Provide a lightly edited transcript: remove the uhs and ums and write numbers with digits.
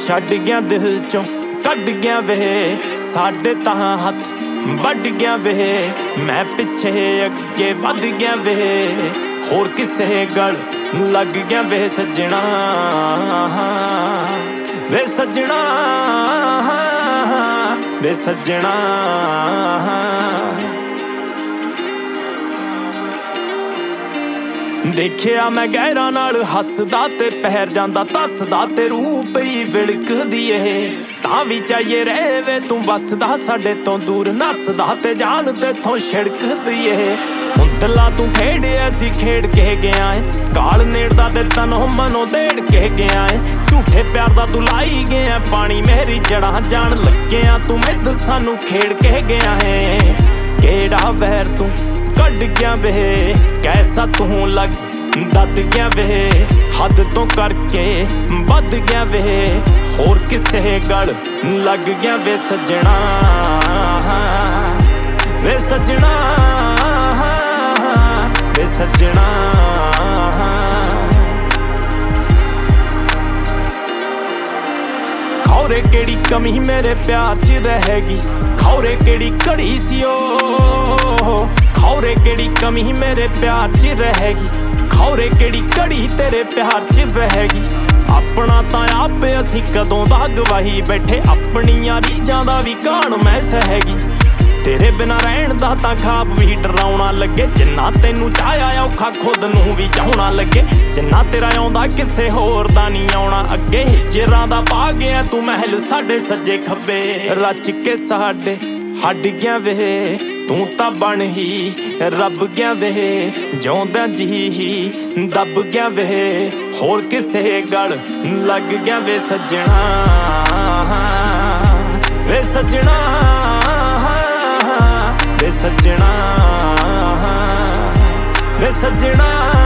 ਛੱਡ ਗਿਆ ਦਿਲ ਚੋਂ ਕੱਢ ਗਿਆ ਵੇ ਸਾਡੇ ਤਾਂ ਹੱਥ ਵੱਢ ਗਿਆ ਵੇ ਮੈਂ ਪਿੱਛੇ ਅੱਗੇ ਵੱਧ ਗਿਆ ਵੇ ਹੋਰ ਕਿਸੇ ਗਲ ਲੱਗ ਗਿਆ ਵੇ ਸੱਜਣਾ ਵੇ ਸੱਜਣਾ ਵੇ ਸੱਜਣਾ ਦੇਖਿਆ ਮੈਂ ਗਹਿਰਾਂ ਨਾਲ ਹੱਸਦਾ ਤੇ ਪਹਿਰ ਜਾਂਦਾ ਦੱਸਦਾ ਤੇ ਰੂਪ ਹੀ ਵਿਲਕਦੀ ਏ ਤਾਂ ਵੀ ਚਾਹੀਏ ਰਹੇ ਵੇ ਤੂੰ ਵੱਸਦਾ ਸਾਡੇ ਤੋਂ ਦੂਰ ਨੱਸਦਾ ਤੇ ਜਾਨ ਤੇਥੋਂ ਛਿੜਕਦੀ ਏ ਹੁੰਦਲਾ ਤੂੰ ਖੇਡਿਆ ਸੀ ਖੇਡ ਕੇ ਗਿਆ ਏ ਕਾਲ ਨੇੜਦਾ ਤੇ ਤਨੋਂ ਮਨੋਂ ਦੇੜ ਕੇ ਗਿਆ ਏ ਝੂਠੇ ਪਿਆਰ ਦਾ ਤੂੰ ਲਾਈ ਗਿਆ ਪਾਣੀ ਮੇਰੀ ਜੜਾਂ ਜਾਣ ਲੱਗਿਆ ਤੂੰ ਮਿੱਧ ਸਾਨੂੰ ਖੇਡ ਕੇ ਗਿਆ ਏ ਕਿਹੜਾ ਵਹਿਰ ਤੂੰ ਕੱਢ ਗਿਆ ਵੇ ਕੈਸਾ ਤੂੰ ਲੱਗ ਦੱਦ ਗਿਆ ਵੇ ਹੱਦ ਤੋਂ ਕਰਕੇ ਵੱਧ ਗਿਆ ਵੇ ਹੋਰ ਕਿਸੇ ਗਲ ਲੱਗ ਗਿਆ ਵੇ ਸੱਜਣਾ ਵੇ ਸੱਜਣਾ ਵੇ ਸੱਜਣਾ ਖੌਰੇ ਕਿਹੜੀ ਕਮੀ ਮੇਰੇ ਪਿਆਰ 'ਚ ਰਹੇਗੀ ਖੌਰੇ ਕਿਹੜੀ ਘੜੀ ਸੀ ਓ ਖੌਰੇ ਕਿਹੜੀ ਕਮੀ ਮੇਰੇ ਪਿਆਰ 'ਚ ਰਹੇਗੀ ਖੌਰੇ ਕਿਹੜੀ ਘੜੀ ਤੇਰੇ ਪਿਆਰ 'ਚ ਵਹੇਗੀ ਆਪਣਾ ਤਾਂ ਆਪੇ ਅਸੀਂ ਕਦੋਂ ਦਾ ਗਵਾਹੀ ਬੈਠੇ ਆਪਣੀਆਂ ਰੀਝਾਂ ਦਾ ਵੀ ਕਾਣ ਮੈਂ ਸਹੇਗੀ ਤੇਰੇ ਬਿਨਾਂ ਰਹਿਣ ਦਾ ਤਾਂ ਖਾਬ ਵੀ ਡਰਾਉਣਾ ਲੱਗੇ ਜਿੰਨਾ ਤੈਨੂੰ ਚਾਹਿਆ ਔਖਾ ਖੁਦ ਨੂੰ ਵੀ ਚਾਹੁਣਾ ਲੱਗੇ ਜਿੰਨਾ ਤੇਰਾ ਆਉਂਦਾ ਕਿਸੇ ਹੋਰ ਦਾ ਨਹੀਂ ਆਉਣਾ ਅੱਗੇ ਜਿਰਾਂ ਦਾ ਪਾ ਗਿਆ ਤੂੰ ਮਹਿਲ ਸਾਡੇ ਸੱਜੇ ਖੱਬੇ ਰਚ ਕੇ ਸਾਡੇ ਹੱਡ ਗਿਆ ਵੇ ਤੂੰ ਤਾਂ ਬਣ ਹੀ ਰੱਬ ਗਿਆ ਵੇ ਜਿਉਂਦਾ ਜੀ ਹੀ ਦੱਬ ਗਿਆ ਵੇ ਹੋਰ ਕਿਸੇ ਗਲ ਲੱਗ ਗਿਆ ਵੇ ਸੱਜਣਾ ਵੇ ਸੱਜਣਾ ਵੇ ਸੱਜਣਾ ਵੇ ਸੱਜਣਾ